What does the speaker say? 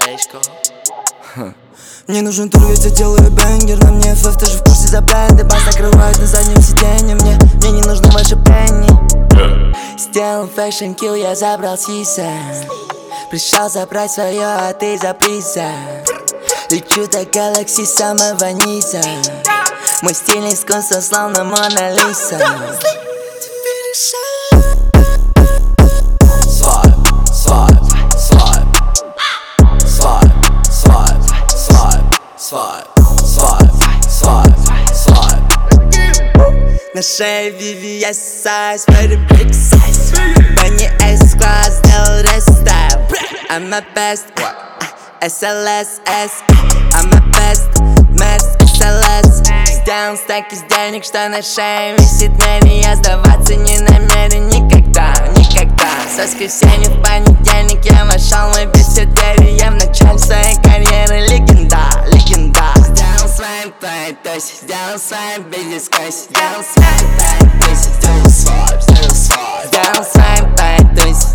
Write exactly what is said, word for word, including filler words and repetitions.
сердечко. Мне нужен тур, ведь я делаю бенгер. На мне эф эф, ты же в курсе за бренды. Бас накрывает на заднем сиденье. Мне, мне не нужно больше пенни. Сделал фэшн килл, я забрал сиса. Пришел забрать свое, а ты за приза. Лечу до галакси самого низа. Мой стиль искусство, словно Мона Лиса. На шее ви ви эс size, very big size. Бенни S-класс, сделал рестайл. I'm a best, эс эл эс S. I'm a best, Merc эс эл эс. Сделал стек из денег, что на шее висит Мэри. Я сдаваться не намерен никогда, никогда. С воскресенья в понедельник я вошел, мой без все двери. Я в начале своей карьеры легенда, легенда. Сделал своим твоей тоси, сделал своим бизнес-коси. Сделал своим твоей тоси, сделал свайп, сделал свайп. Сделал своим твоей тоси,